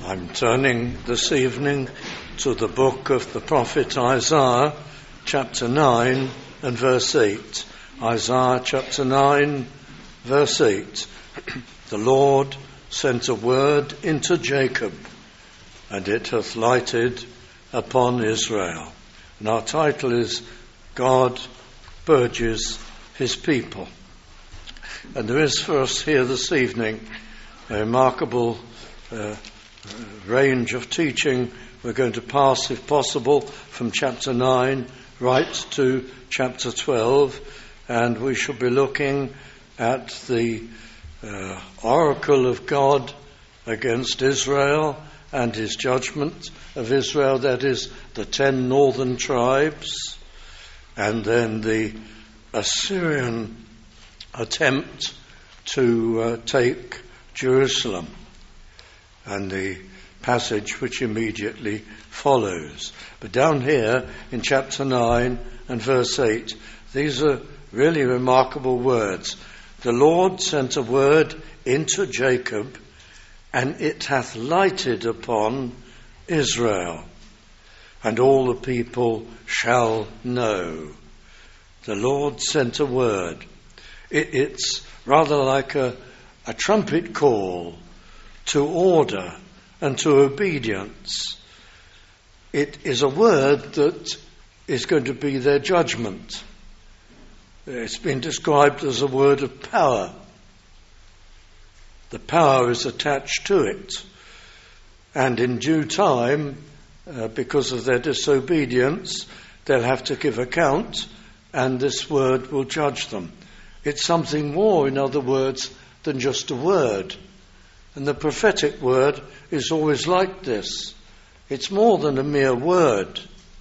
I'm turning this evening to the book of the prophet Isaiah, chapter 9 and verse 8. Isaiah chapter 9, verse 8. The Lord sent a word into Jacob, and it hath lighted upon Israel. And our title is God Purges His People. And there is for us here this evening a remarkable range of teaching. We're going to pass, if possible, from chapter 9 right to chapter 12, and we shall be looking at the oracle of God against Israel and his judgment of Israel, that is, the 10 northern tribes, and then the Assyrian attempt to take Jerusalem, and the passage which immediately follows. But down here in chapter 9 and verse 8, these are really remarkable words. The Lord sent a word into Jacob, and it hath lighted upon Israel, and all the people shall know. The Lord sent a word. It's rather like a trumpet call to order and to obedience. It is a word that is going to be their judgment. It's been described as a word of power. The power is attached to it. And in due time, because of their disobedience, they'll have to give account, and this word will judge them. It's something more, in other words, than just a word. And the prophetic word is always like this. It's more than a mere word.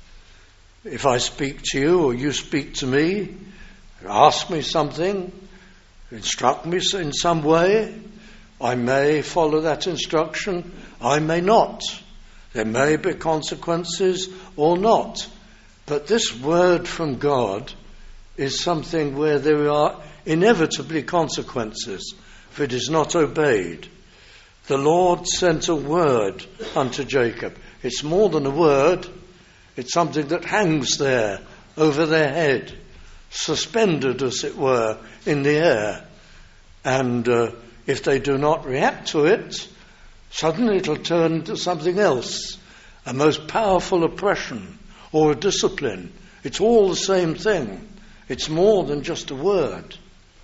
If I speak to you or you speak to me, ask me something, instruct me in some way, I may follow that instruction, I may not. There may be consequences or not. But this word from God is something where there are inevitably consequences if it is not obeyed. The Lord sent a word unto Jacob. It's more than a word. It's something that hangs there over their head, suspended, as it were, in the air. And if they do not react to it, suddenly it'll turn into something else, a most powerful oppression or a discipline. It's all the same thing. It's more than just a word.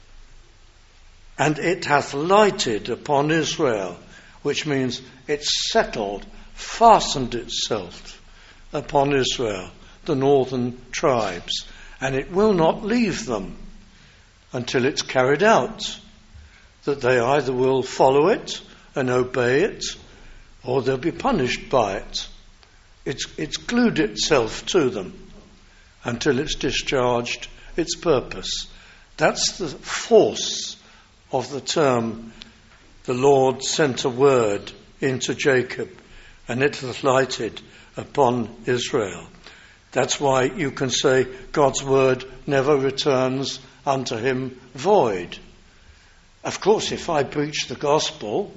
And it hath lighted upon Israel, which means it's settled, fastened itself upon Israel, the northern tribes, and it will not leave them until it's carried out, that they either will follow it and obey it, or they'll be punished by it. It's glued itself to them until it's discharged its purpose. That's the force of the term, the Lord sent a word into Jacob, and it hath lighted upon Israel. That's why you can say God's word never returns unto him void. Of course, if I preach the gospel,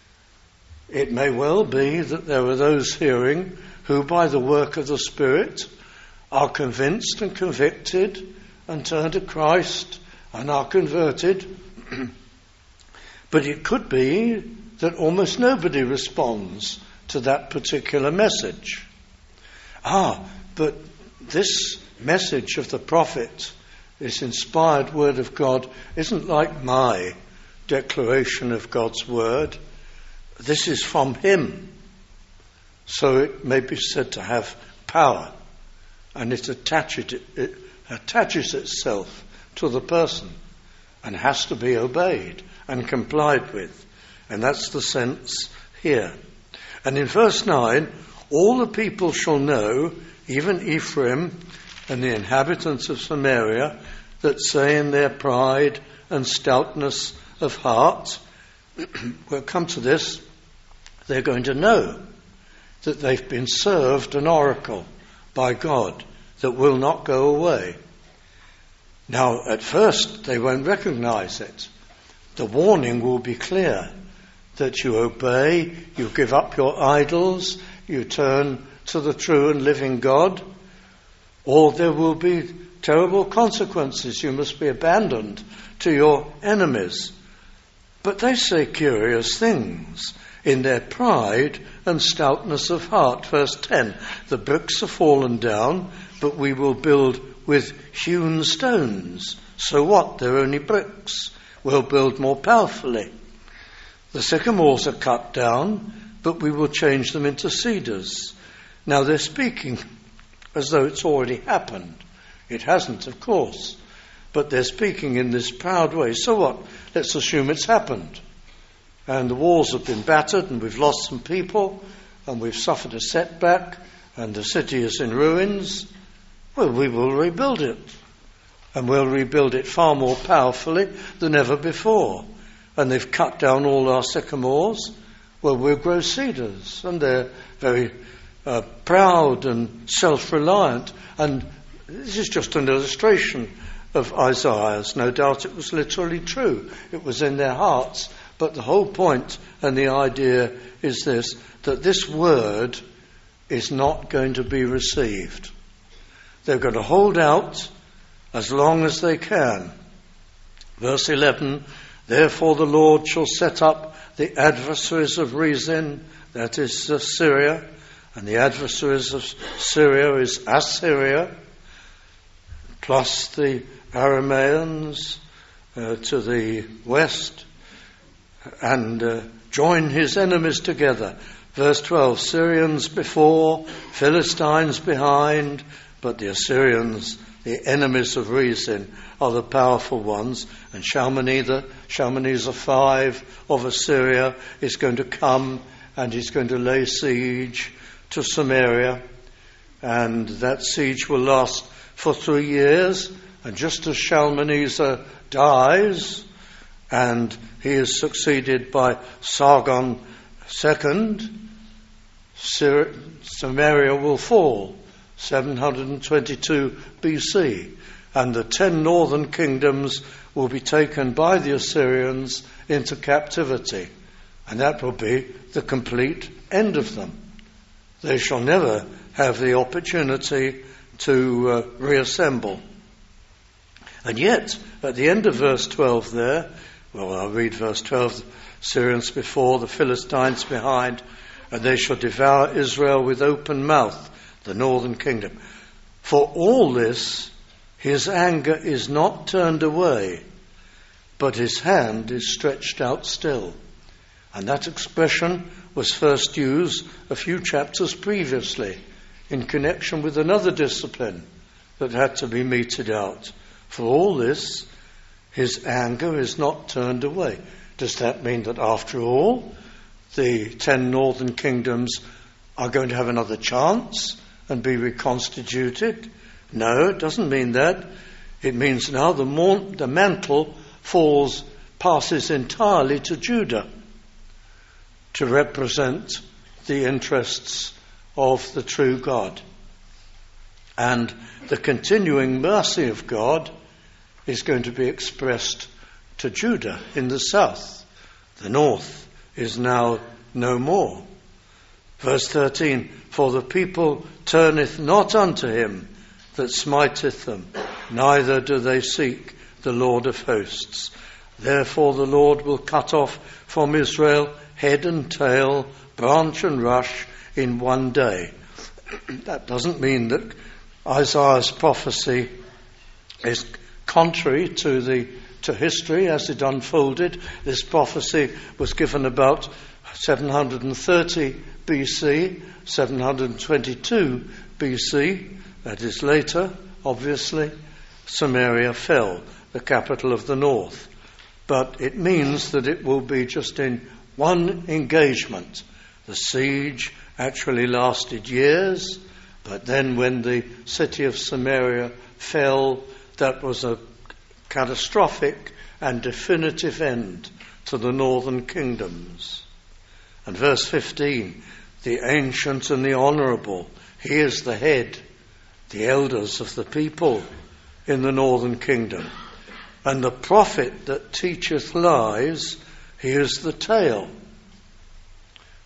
it may well be that there are those hearing who, by the work of the Spirit, are convinced and convicted and turn to Christ and are converted. But it could be that almost nobody responds to that particular message. But this message of the prophet, this inspired word of God, isn't like my declaration of God's word. This is from him. So it may be said to have power, and it attaches itself to the person and has to be obeyed and complied with. And that's the sense here. And in verse 9, all the people shall know, even Ephraim and the inhabitants of Samaria, that say in their pride and stoutness of heart, we'll come to this, they're going to know that they've been served an oracle by God that will not go away. Now, at first, they won't recognize it. The warning will be clear. that you obey, you give up your idols, you turn to the true and living God, or there will be terrible consequences. You must be abandoned to your enemies. But they say curious things in their pride and stoutness of heart. Verse 10, the bricks are fallen down, but we will build with hewn stones. So what? They're only bricks. We'll build more powerfully. The sycamores are cut down, but we will change them into cedars. Now they're speaking as though it's already happened. It hasn't, of course. But they're speaking in this proud way. So what? Let's assume it's happened. And the walls have been battered, and we've lost some people, and we've suffered a setback, and the city is in ruins. Well, we will rebuild it. And we'll rebuild it far more powerfully than ever before. And they've cut down all our sycamores. Well, we'll grow cedars. And they're very proud and self-reliant. And this is just an illustration of Isaiah's. No doubt it was literally true. It was in their hearts. But the whole point and the idea is this, that this word is not going to be received. They're going to hold out as long as they can. Verse 11, therefore the Lord shall set up the adversaries of Rezin, that is Syria, and the adversaries of Syria is Assyria, plus the Arameans to the west, and join his enemies together. Verse 12, Syrians before, Philistines behind, but the Assyrians, the enemies of Rezin, are the powerful ones. And Shalmaneser 5 of Assyria is going to come, and he's going to lay siege to Samaria. And that siege will last for 3 years. And just as Shalmaneser dies, and he is succeeded by Sargon II, Samaria will fall, 722 BC, and the 10 northern kingdoms will be taken by the Assyrians into captivity, and that will be the complete end of them. They shall never have the opportunity to reassemble. And yet, at the end of verse 12 there, well, I'll read verse 12, Syrians before, the Philistines behind, and they shall devour Israel with open mouth, the northern kingdom. For all this, his anger is not turned away, but his hand is stretched out still. And that expression was first used a few chapters previously in connection with another discipline that had to be meted out. For all this, his anger is not turned away. Does that mean that after all, the 10 northern kingdoms are going to have another chance and be reconstituted? No, it doesn't mean that. It means now the mantle passes entirely to Judah to represent the interests of the true God. And the continuing mercy of God is going to be expressed to Judah in the south. The north is now no more. Verse 13, for the people turneth not unto him that smiteth them, neither do they seek the Lord of hosts. Therefore the Lord will cut off from Israel head and tail, branch and rush in one day. That doesn't mean that Isaiah's prophecy is contrary to history as it unfolded. This prophecy was given about 730 BC, 722 BC, that is later, obviously, Samaria fell, the capital of the north. But it means that it will be just in one engagement. The siege actually lasted years, but then when the city of Samaria fell, that was a catastrophic and definitive end to the northern kingdoms. And verse 15, the ancient and the honourable, he is the head, the elders of the people in the northern kingdom. And the prophet that teacheth lies, he is the tail.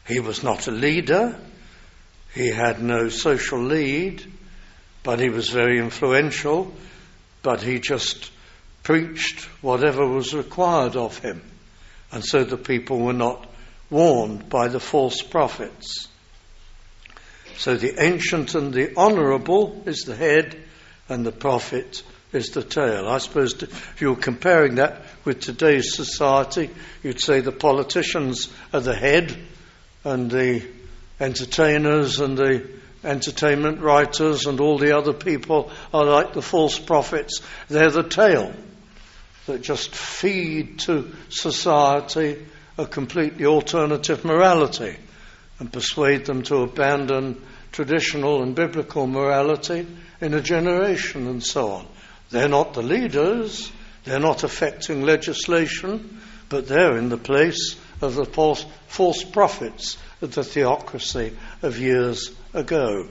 He was not a leader. He had no social lead, but he was very influential. But he just preached whatever was required of him. And so the people were not warned by the false prophets. So the ancient and the honourable is the head, and the prophet is the tail. I suppose if you were comparing that with today's society, you'd say the politicians are the head, and the entertainers and the entertainment writers and all the other people are like the false prophets. They're the tail that just feed to society a completely alternative morality and persuade them to abandon traditional and biblical morality in a generation and so on. They're not the leaders, they're not affecting legislation, but they're in the place of the false prophets of the theocracy of years ago.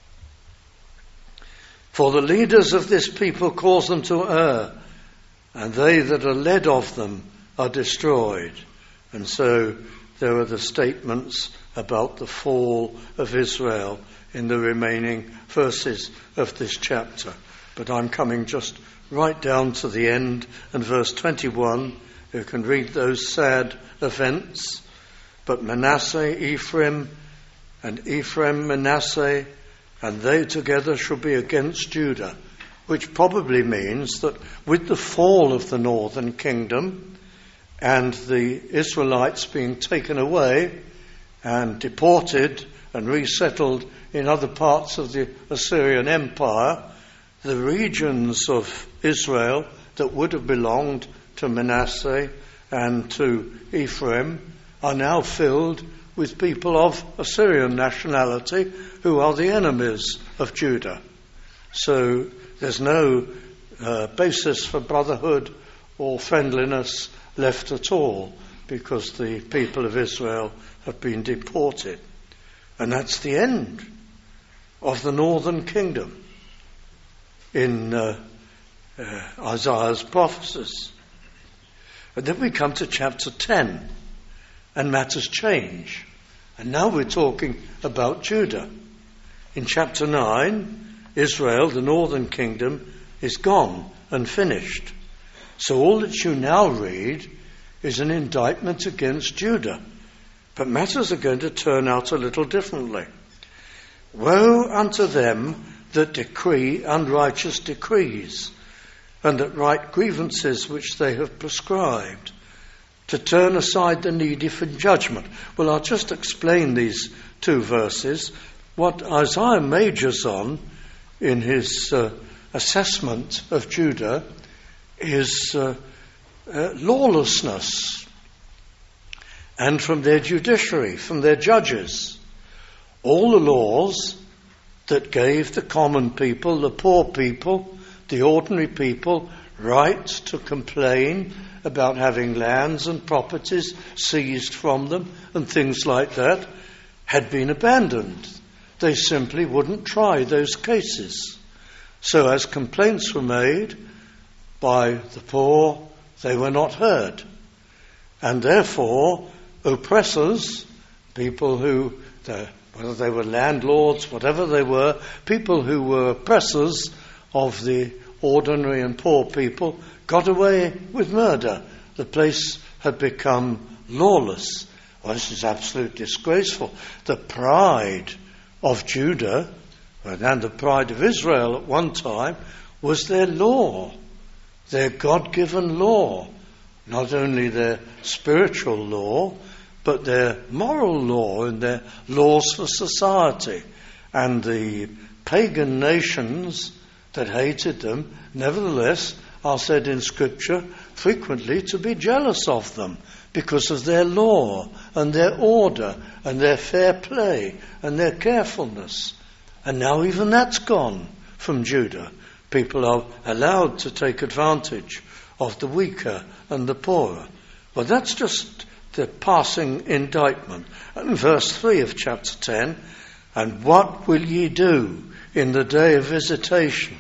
For the leaders of this people cause them to err, and they that are led of them are destroyed. And so there are the statements about the fall of Israel in the remaining verses of this chapter. But I'm coming just right down to the end, and verse 21, you can read those sad events. But Manasseh, Ephraim, and Ephraim, Manasseh, and they together shall be against Judah, which probably means that with the fall of the northern kingdom and the Israelites being taken away and deported and resettled in other parts of the Assyrian Empire, the regions of Israel that would have belonged to Manasseh and to Ephraim are now filled with people of Assyrian nationality who are the enemies of Judah. So there's no basis for brotherhood or friendliness left at all, because the people of Israel have been deported. And that's the end of the northern kingdom in Isaiah's prophecies. And then we come to chapter 10, and matters change. And now we're talking about Judah. In chapter 9, Israel, the northern kingdom, is gone and finished. So all that you now read is an indictment against Judah. But matters are going to turn out a little differently. Woe unto them that decree unrighteous decrees, and that write grievances which they have prescribed, to turn aside the needy from judgment. Well, I'll just explain these two verses. What Isaiah majors on in his assessment of Judah is lawlessness, and from their judiciary, from their judges. All the laws that gave the common people, the poor people, the ordinary people, right to complain about having lands and properties seized from them and things like that, had been abandoned. They simply wouldn't try those cases. So as complaints were made by the poor, they were not heard. And therefore, oppressors, people who, whether they were landlords, whatever they were, people who were oppressors of the ordinary and poor people, got away with murder. The place had become lawless. Well, this is absolutely disgraceful. The pride of Judah and the pride of Israel at one time was their law, their God-given law, not only their spiritual law, but their moral law and their laws for society. And the pagan nations that hated them, nevertheless, are said in Scripture frequently to be jealous of them because of their law and their order and their fair play and their carefulness. And now even that's gone from Judah. People are allowed to take advantage of the weaker and the poorer. Well, that's just the passing indictment. And verse 3 of chapter 10, and what will ye do in the day of visitation,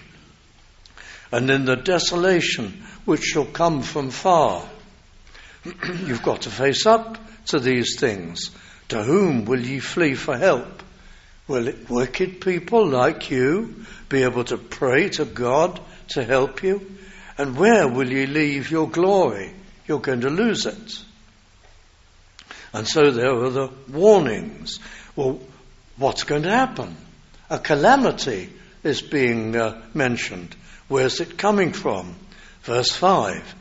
and in the desolation which shall come from far? You've got to face up to these things. To whom will ye flee for help? Will wicked people like you be able to pray to God to help you? And where will ye leave your glory? You're going to lose it. And so there are the warnings. Well, what's going to happen? A calamity is being mentioned. Where's it coming from? Verse 5.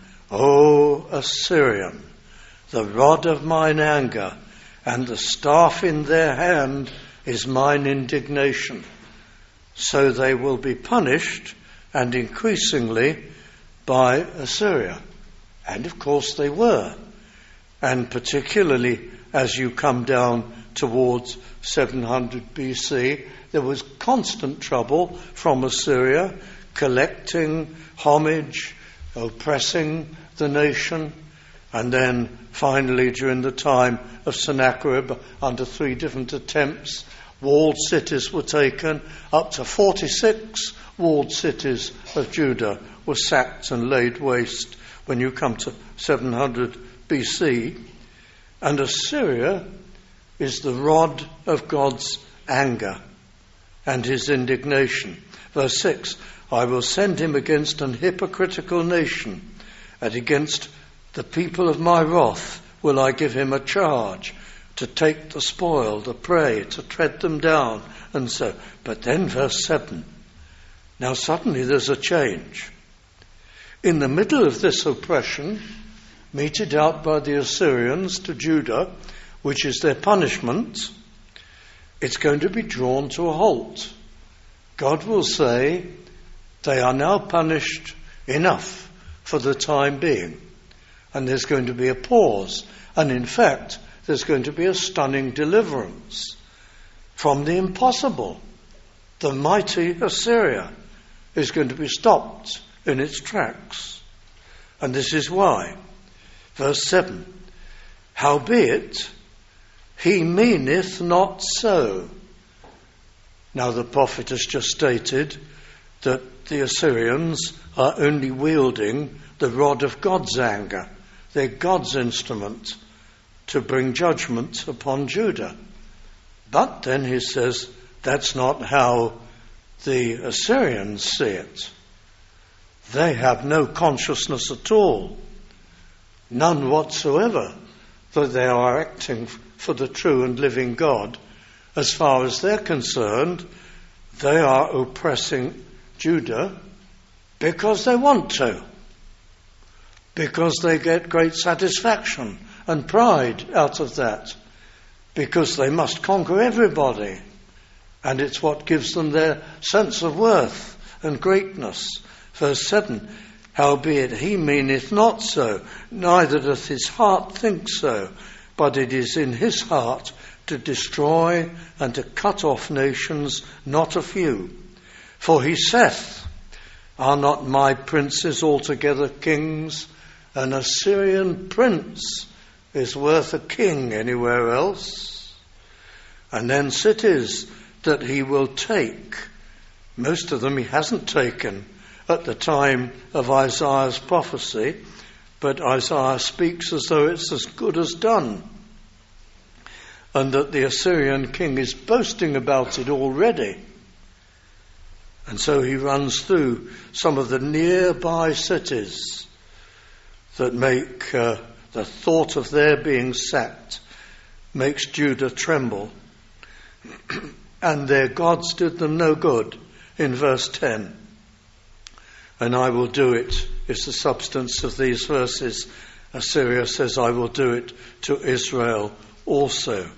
O Assyrian, the rod of mine anger, and the staff in their hand is mine indignation. So they will be punished, and increasingly, by Assyria. And of course they were. And particularly as you come down towards 700 BC, there was constant trouble from Assyria, collecting homage, oppressing the nation, and then finally during the time of Sennacherib, under 3 different attempts, walled cities were taken. Up to 46 walled cities of Judah were sacked and laid waste when you come to 700 BC. And Assyria is the rod of God's anger and his indignation. Verse 6, I will send him against an hypocritical nation, and against the people of my wrath will I give him a charge, to take the spoil, the prey, to tread them down, and so. But then verse 7, now suddenly there's a change. In the middle of this oppression, meted out by the Assyrians to Judah, which is their punishment, it's going to be drawn to a halt. God will say, they are now punished enough for the time being. And there's going to be a pause. And in fact, there's going to be a stunning deliverance from the impossible. The mighty Assyria is going to be stopped in its tracks. And this is why. Verse 7, howbeit, he meaneth not so. Now the prophet has just stated that the Assyrians are only wielding the rod of God's anger. They're God's instrument to bring judgment upon Judah. But then he says, that's not how the Assyrians see it. They have no consciousness at all, none whatsoever, that they are acting for the true and living God. As far as they're concerned, they are oppressing Judah because they want to, because they get great satisfaction and pride out of that, because they must conquer everybody, and it's what gives them their sense of worth and greatness. Verse 7, howbeit he meaneth not so, neither doth his heart think so, but it is in his heart to destroy and to cut off nations, not a few. For he saith, are not my princes altogether kings? An Assyrian prince is worth a king anywhere else. And then cities that he will take. Most of them he hasn't taken at the time of Isaiah's prophecy, but Isaiah speaks as though it's as good as done, and that the Assyrian king is boasting about it already. And so he runs through some of the nearby cities that make the thought of their being sacked makes Judah tremble. And their gods did them no good, in verse 10. And I will do it, is the substance of these verses. Assyria says, I will do it to Israel also.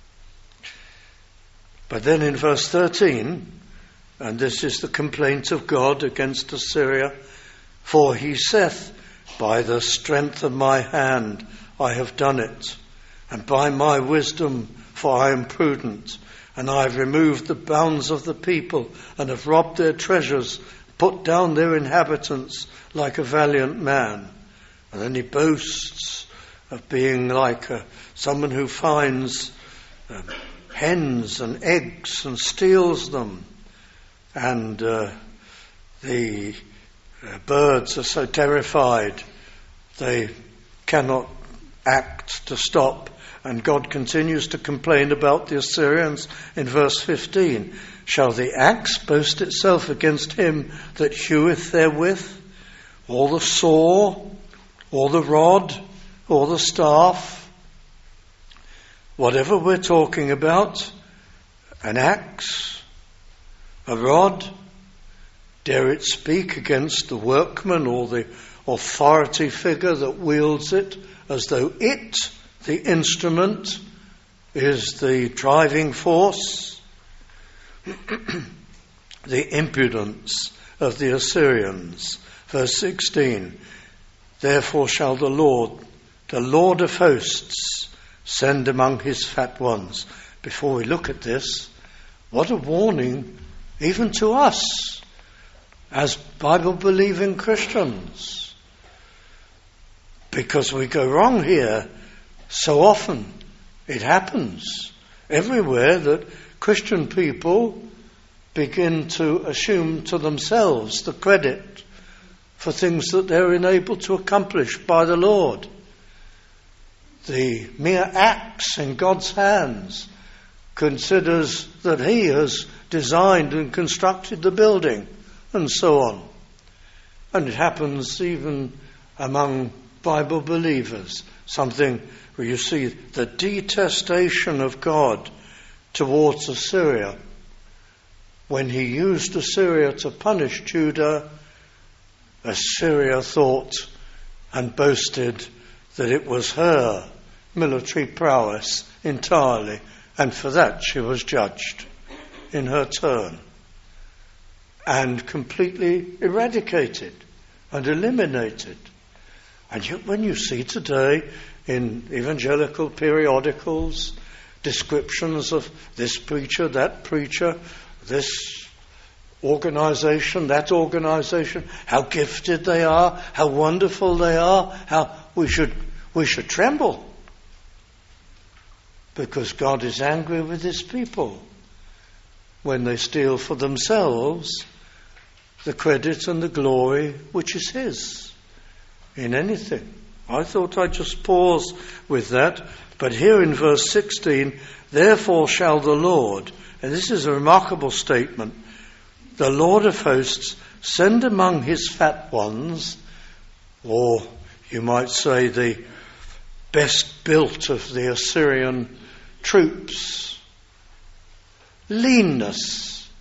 But then in verse 13, and this is the complaint of God against Assyria, for he saith, by the strength of my hand I have done it, and by my wisdom, for I am prudent, and I have removed the bounds of the people, and have robbed their treasures, put down their inhabitants like a valiant man. And then he boasts of being like someone who finds hens and eggs and steals them. And the birds are so terrified they cannot act to stop And God continues to complain about the Assyrians in verse 15. Shall the axe boast itself against him that heweth therewith? Or the saw, or the rod, or the staff? Whatever we're talking about, an axe, a rod, dare it speak against the workman or the authority figure that wields it, as though it, the instrument, is the driving force? The impudence of the Assyrians. Verse 16, therefore shall the Lord of hosts, send among his fat ones. Before we look at this, what a warning even to us as Bible-believing Christians. Because we go wrong here so often. It happens everywhere that Christian people begin to assume to themselves the credit for things that they're enabled to accomplish by the Lord. The mere axe in God's hands considers that he has designed and constructed the building, and so on. And it happens even among Bible believers, something where you see the detestation of God towards Assyria. When he used Assyria to punish Judah, Assyria thought and boasted that it was her military prowess entirely, and for that she was judged in her turn and completely eradicated and eliminated. And yet when you see today in evangelical periodicals descriptions of this preacher, this organization, that organization, how gifted they are, how wonderful they are, how we should tremble. Because God is angry with his people when they steal for themselves the credit and the glory which is his in anything. I thought I'd just pause with that. But here in verse 16, therefore shall the Lord, and this is a remarkable statement, the Lord of hosts send among his fat ones, or you might say the best built of the Assyrian troops, leanness.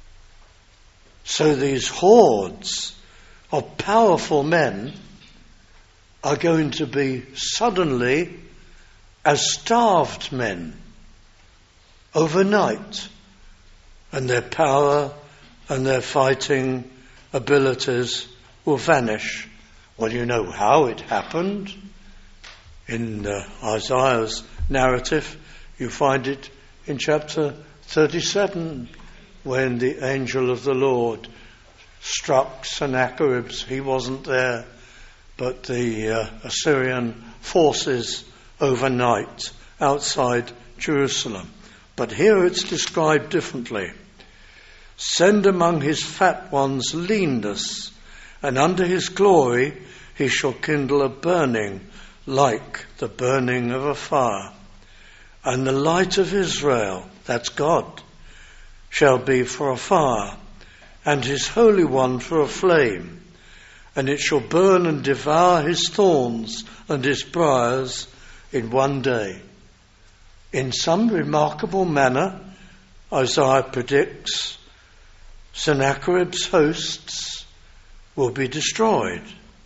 So these hordes of powerful men are going to be suddenly as starved men overnight, and their power and their fighting abilities will vanish. Well, you know how it happened. In Isaiah's narrative, you find it in chapter 37, when the angel of the Lord struck Sennacherib. He wasn't there, but the Assyrian forces overnight outside Jerusalem. But here it's described differently. Send among his fat ones leanness, and under his glory he shall kindle a burning like the burning of a fire. And the light of Israel, that's God, shall be for a fire, and his Holy One for a flame. And it shall burn and devour his thorns and his briars in one day. In some remarkable manner, Isaiah predicts Sennacherib's hosts will be destroyed.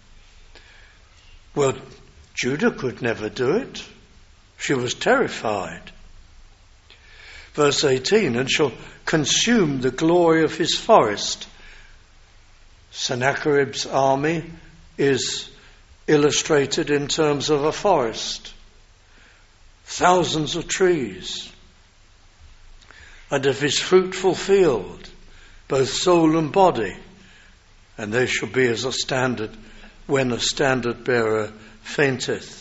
Well, Judah could never do it. She was terrified. Verse 18, and shall consume the glory of his forest. Sennacherib's army is illustrated in terms of a forest. Thousands of trees. And of his fruitful field, both soul and body. And they shall be as a standard when a standard bearer fainteth.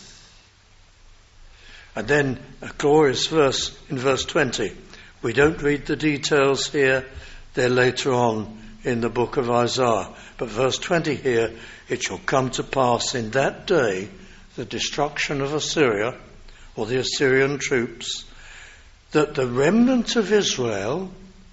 And then a glorious verse in verse 20. We don't read the details here. They're later on in the book of Isaiah. But verse 20 here, it shall come to pass in that day, the destruction of Assyria, or the Assyrian troops, that the remnant of Israel,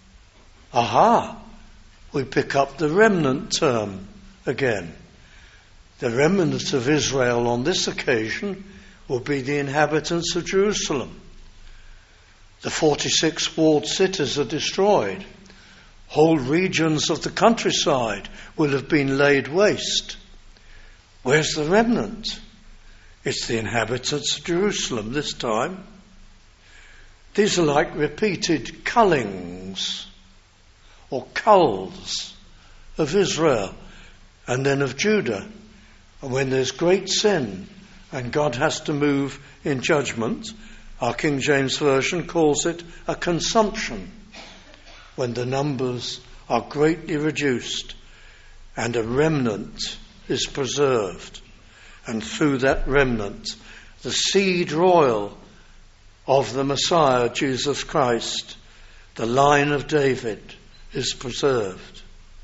we pick up the remnant term again. The remnant of Israel on this occasion will be the inhabitants of Jerusalem. The 46 walled cities are destroyed. Whole regions of the countryside will have been laid waste. Where's the remnant? It's the inhabitants of Jerusalem this time. These are like repeated cullings or culls of Israel and then of Judah. And when there's great sin and God has to move in judgment, our King James Version calls it a consumption, when the numbers are greatly reduced and a remnant is preserved. And through that remnant, the seed royal of the Messiah, Jesus Christ, the line of David, is preserved.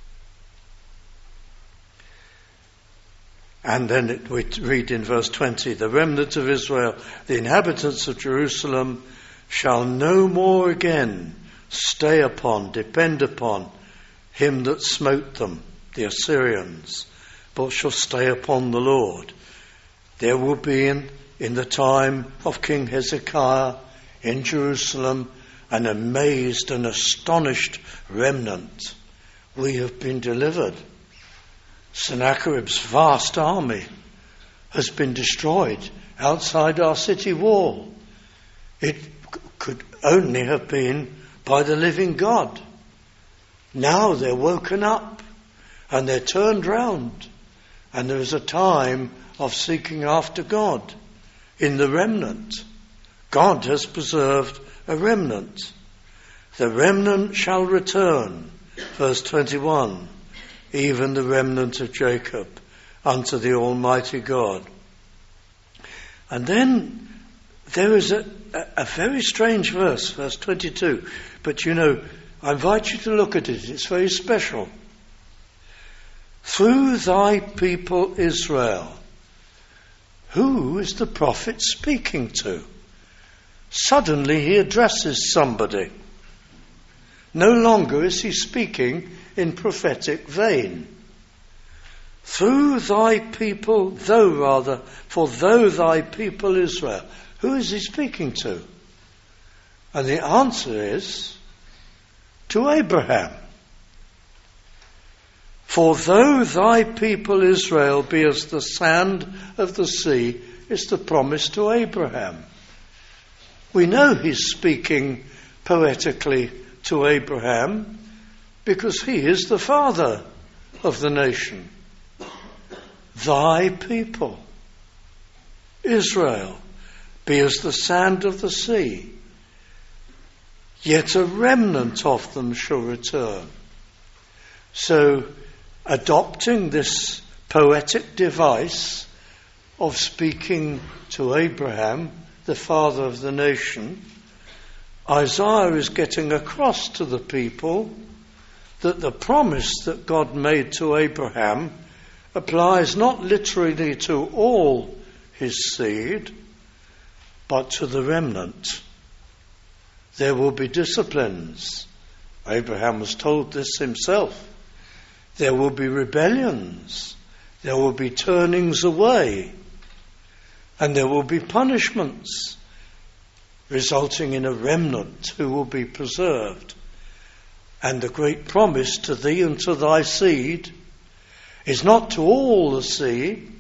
And then we read in verse 20, the remnant of Israel, the inhabitants of Jerusalem, shall no more again depend upon him that smote them, the Assyrians, but shall stay upon the Lord. There will be in the time of King Hezekiah in Jerusalem an amazed and astonished remnant. We have been delivered. Sennacherib's vast army has been destroyed outside our city wall. It could only have been by the living God. Now they're woken up and they're turned round, and there is a time of seeking after God in the remnant. God has preserved a remnant. The remnant shall return, verse 21, even the remnant of Jacob, unto the Almighty God. And then there is a very strange verse 22. But I invite you to look at it. It's very special. Through thy people Israel. Who is the prophet speaking to? Suddenly he addresses somebody. No longer is he speaking in prophetic vein. Through thy people, for thy people Israel. Who is he speaking to? And the answer is to Abraham. For though thy people Israel be as the sand of the sea, is the promise to Abraham. We know he's speaking poetically to Abraham because he is the father of the nation. Thy people, Israel, be as the sand of the sea, yet a remnant of them shall return. So, adopting this poetic device of speaking to Abraham, the father of the nation, Isaiah is getting across to the people that the promise that God made to Abraham applies not literally to all his seed, but to the remnant. There will be disciplines. Abraham was told this himself. There will be rebellions. There will be turnings away. And there will be punishments, resulting in a remnant who will be preserved. And the great promise to thee and to thy seed is not to all the seed,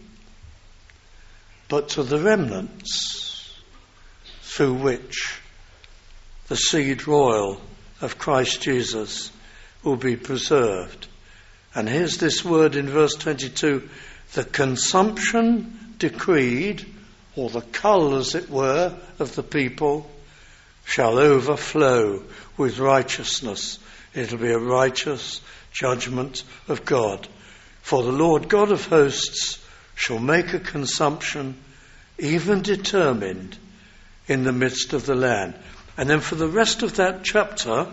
but to the remnants, through which the seed royal of Christ Jesus will be preserved. And here's this word in verse 22, the consumption decreed, or the cull, as it were, of the people, shall overflow with righteousness. It'll be a righteous judgment of God. For the Lord God of hosts shall make a consumption even determined in the midst of the land. And then for the rest of that chapter,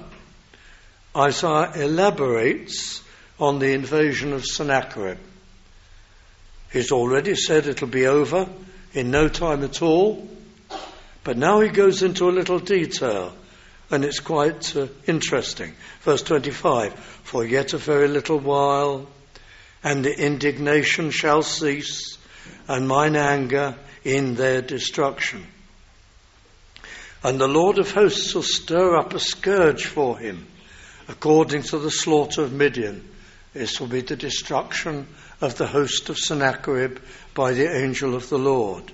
Isaiah elaborates on the invasion of Sennacherib. He's already said it'll be over in no time at all, But now he goes into a little detail, and it's quite interesting. Verse 25, for yet a very little while, and the indignation shall cease, and mine anger in their destruction. And the Lord of hosts will stir up a scourge for him, according to the slaughter of Midian. This will be the destruction of the host of Sennacherib by the angel of the Lord.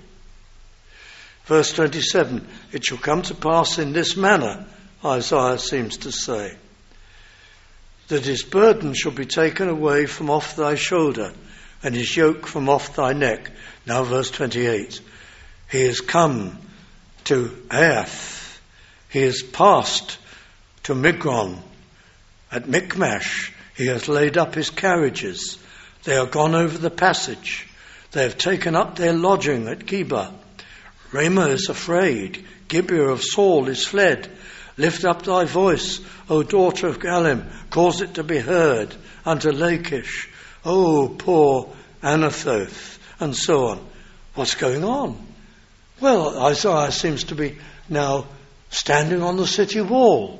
Verse 27, it shall come to pass in this manner, Isaiah seems to say, that his burden shall be taken away from off thy shoulder, and his yoke from off thy neck. Now verse 28, he is come to Aiath, he is passed to Migron. At Michmash he has laid up his carriages. They are gone over the passage. They have taken up their lodging at Geba. Ramah is afraid. Gibeah of Saul is fled. Lift up thy voice, O daughter of Galim. Cause it to be heard unto Lachish. O poor Anathoth. And so on. What's going on? Well, Isaiah seems to be now standing on the city wall.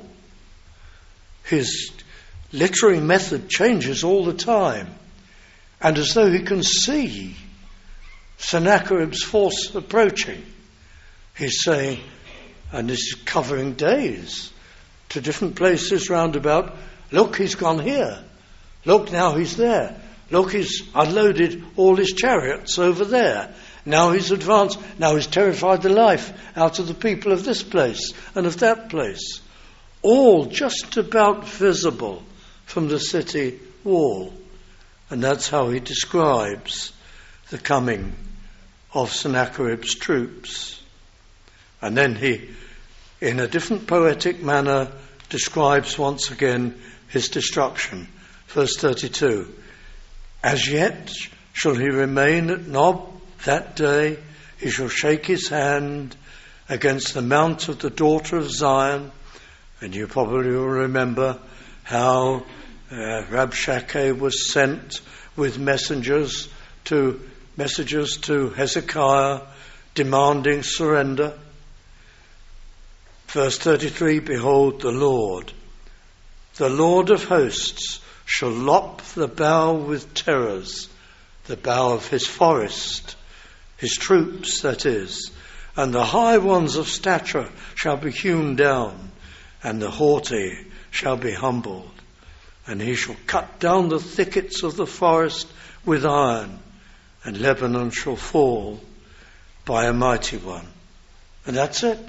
His literary method changes all the time. And as though he can see Sennacherib's force approaching, he's saying, and this is covering days, to different places round about, look, he's gone here. Look, now he's there. Look, he's unloaded all his chariots over there. Now he's advanced. Now he's terrified the life out of the people of this place and of that place. All just about visible from the city wall. And that's how he describes the coming of Sennacherib's troops. And then he, in a different poetic manner, describes once again his destruction. Verse 32, as yet shall he remain at Nob that day, he shall shake his hand against the mount of the daughter of Zion. And you probably will remember how Rabshakeh was sent with messengers to Hezekiah demanding surrender. Verse 33, behold the Lord of hosts shall lop the bough with terrors, the bough of his forest, his troops that is, and the high ones of stature shall be hewn down, and the haughty shall be humbled. And he shall cut down the thickets of the forest with iron, and Lebanon shall fall by a mighty one. And that's it.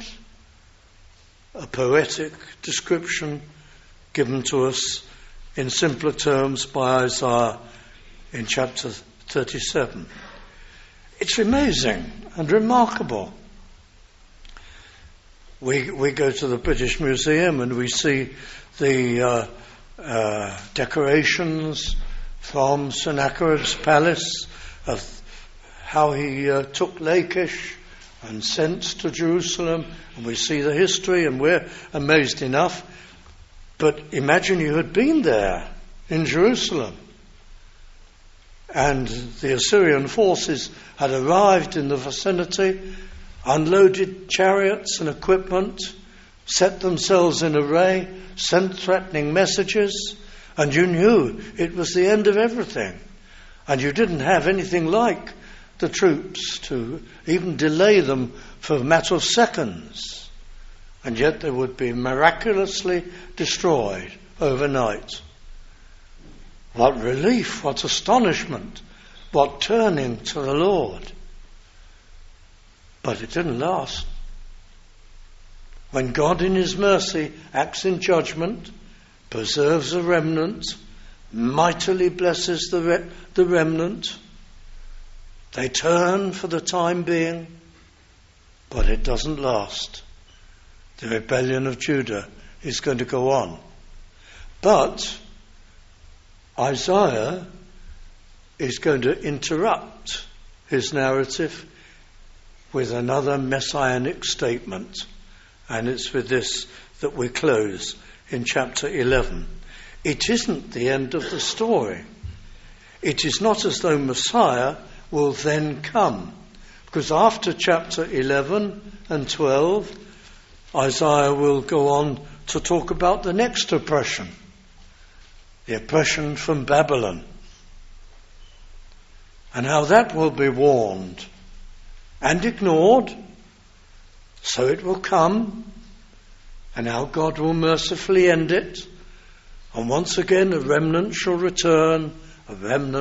A poetic description given to us in simpler terms by Isaiah in chapter 37. It's amazing and remarkable. We go to the British Museum and we see the decorations from Sennacherib's palace of how he took Lachish and sent to Jerusalem, and we see the history and we're amazed enough. But imagine you had been there in Jerusalem and the Assyrian forces had arrived in the vicinity, unloaded chariots and equipment, set themselves in array, sent threatening messages, and you knew it was the end of everything. And you didn't have anything like the troops to even delay them for a matter of seconds. And yet they would be miraculously destroyed overnight. What relief, what astonishment, what turning to the Lord. But it didn't last. When God in his mercy acts in judgment, preserves a remnant, mightily blesses the remnant, they turn for the time being, but it doesn't last. The rebellion of Judah is going to go on. But Isaiah is going to interrupt his narrative with another messianic statement. And it's with this that we close in chapter 11. It isn't the end of the story. It is not as though Messiah will then come, Because after chapter 11 and 12, Isaiah will go on to talk about the next oppression, the oppression from Babylon, and how that will be warned and ignored, so it will come, and how God will mercifully end it. And once again a remnant shall return to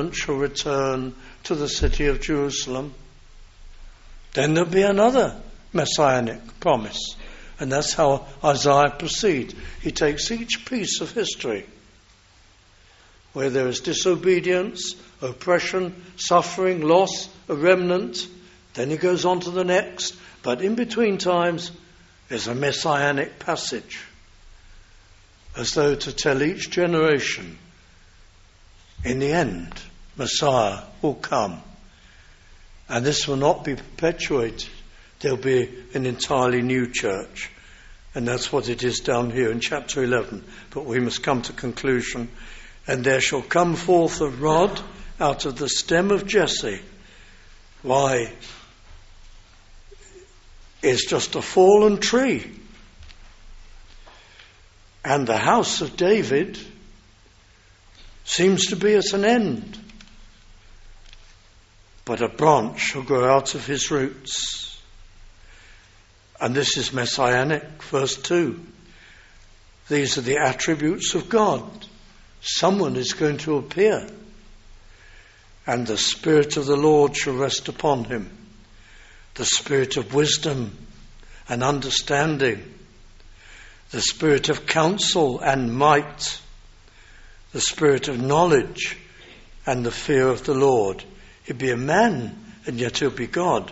the city of Jerusalem. Then there'll be another messianic promise. And that's how Isaiah proceeds. He takes each piece of history where there is disobedience, oppression, suffering, loss, a remnant. Then he goes on to the next. But in between times is a messianic passage, as though to tell each generation, in the end, Messiah will come. And this will not be perpetuated. There'll be an entirely new church. And that's what it is down here in chapter 11. But we must come to conclusion. And there shall come forth a rod out of the stem of Jesse. Why? It's just a fallen tree. And the house of David seems to be at an end. But a branch shall grow out of his roots. And this is messianic, verse 2. These are the attributes of God. Someone is going to appear. And the Spirit of the Lord shall rest upon him. The Spirit of wisdom and understanding. The Spirit of counsel and might. The Spirit of knowledge and the fear of the Lord. He'll be a man, and yet he'll be God.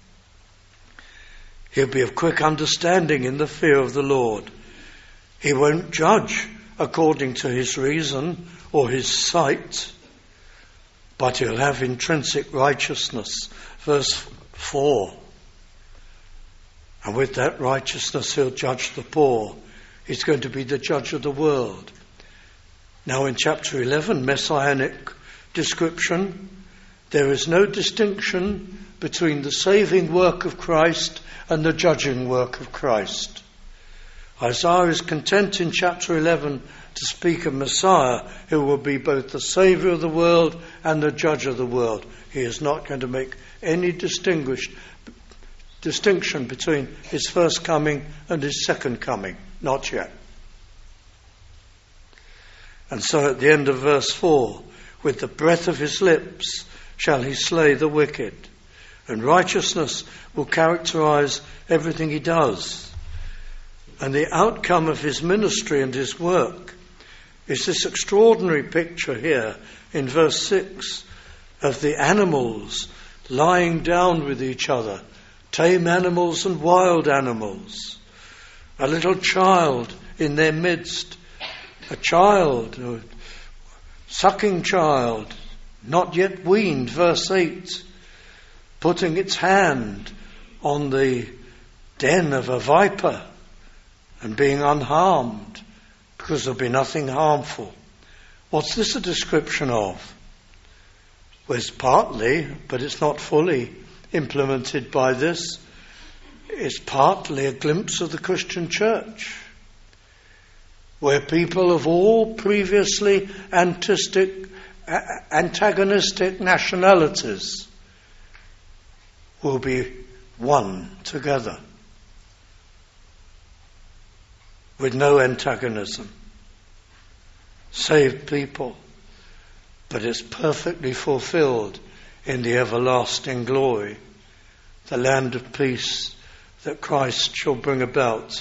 He'll be of quick understanding in the fear of the Lord. He won't judge according to his reason or his sight, but he'll have intrinsic righteousness. Verse 4. And with that righteousness he'll judge the poor. He's going to be the judge of the world. Now in chapter 11, messianic description, there is no distinction between the saving work of Christ and the judging work of Christ. Isaiah is content in chapter 11 to speak of Messiah, who will be both the Saviour of the world and the judge of the world. He is not going to make any distinction between his first coming and his second coming. Not yet. And so at the end of verse 4, with the breath of his lips shall he slay the wicked. And righteousness will characterize everything he does. And the outcome of his ministry and his work is this extraordinary picture here in verse 6 of the animals lying down with each other, tame animals and wild animals. A little child in their midst, a child, a sucking child, not yet weaned, verse 8, putting its hand on the den of a viper and being unharmed because there'll be nothing harmful. What's this a description of? Well, it's partly, but it's not fully implemented by this. It's partly a glimpse of the Christian church, where people of all previously antagonistic nationalities will be one together with no antagonism. Saved people, but it's perfectly fulfilled in the everlasting glory, the land of peace that Christ shall bring about.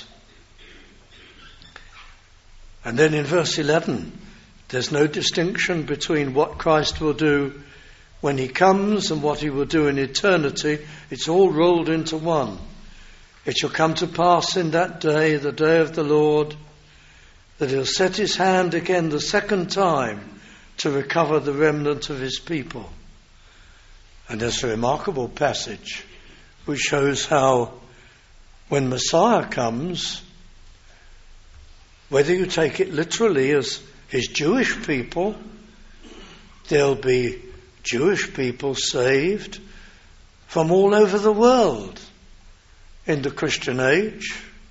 And then in verse 11, there's no distinction between what Christ will do when he comes and what he will do in eternity. It's all rolled into one. It shall come to pass in that day, the day of the Lord, that he'll set his hand again the second time to recover the remnant of his people. And there's a remarkable passage which shows how when Messiah comes, whether you take it literally as his Jewish people, there'll be Jewish people saved from all over the world in the Christian age.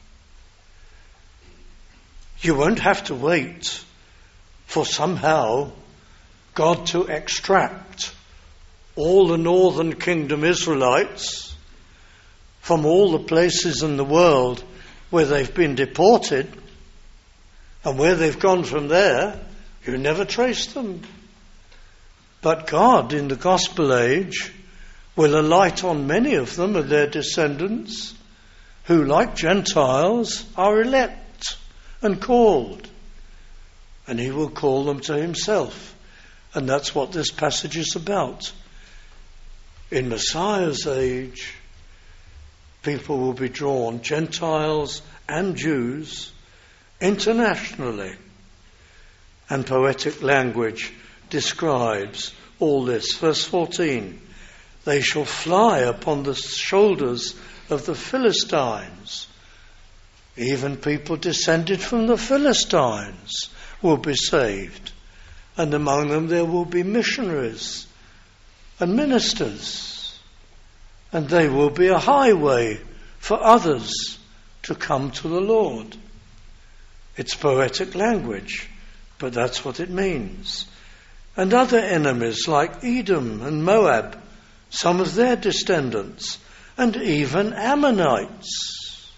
You won't have to wait for somehow God to extract all the northern kingdom Israelites from all the places in the world where they've been deported, and where they've gone from there, you never trace them. But God, in the gospel age, will alight on many of them and their descendants, who, like Gentiles, are elect and called. And he will call them to himself. And that's what this passage is about. In Messiah's age, people will be drawn, Gentiles and Jews, internationally. And poetic language describes all this. Verse 14, they shall fly upon the shoulders of the Philistines. Even people descended from the Philistines will be saved. And among them there will be missionaries and ministers. And they will be a highway for others to come to the Lord. It's poetic language, but that's what it means. And other enemies like Edom and Moab, some of their descendants, and even Ammonites,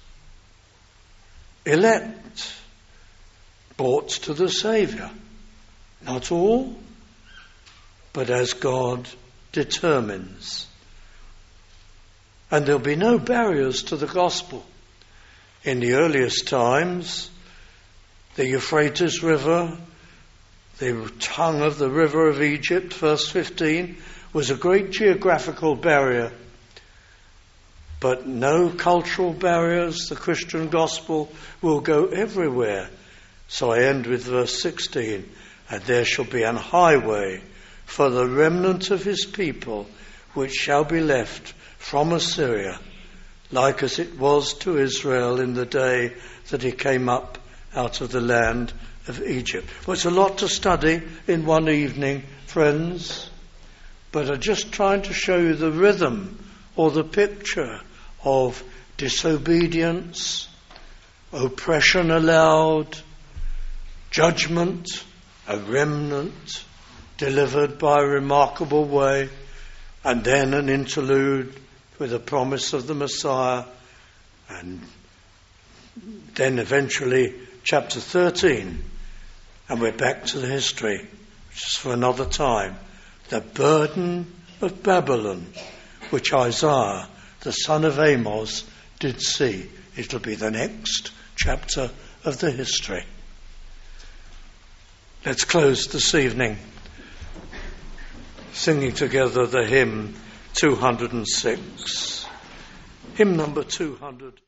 elect, brought to the Saviour. Not all, but as God determines. And there'll be no barriers to the gospel. In the earliest times, the Euphrates River, the tongue of the river of Egypt, verse 15, was a great geographical barrier. But no cultural barriers. The Christian gospel will go everywhere. So I end with verse 16. And there shall be an highway for the remnant of his people, which shall be left from Assyria, like as it was to Israel in the day that he came up out of the land of Egypt. Well, it's a lot to study in one evening, friends, but I'm just trying to show you the rhythm or the picture of disobedience, oppression allowed, judgment, a remnant delivered by a remarkable way, and then an interlude with the promise of the Messiah, and then eventually chapter 13, and we're back to the history, which is for another time. The burden of Babylon, which Isaiah, the son of Amos, did see. It'll be the next chapter of the history. Let's close this evening singing together the hymn 206. Hymn number 200.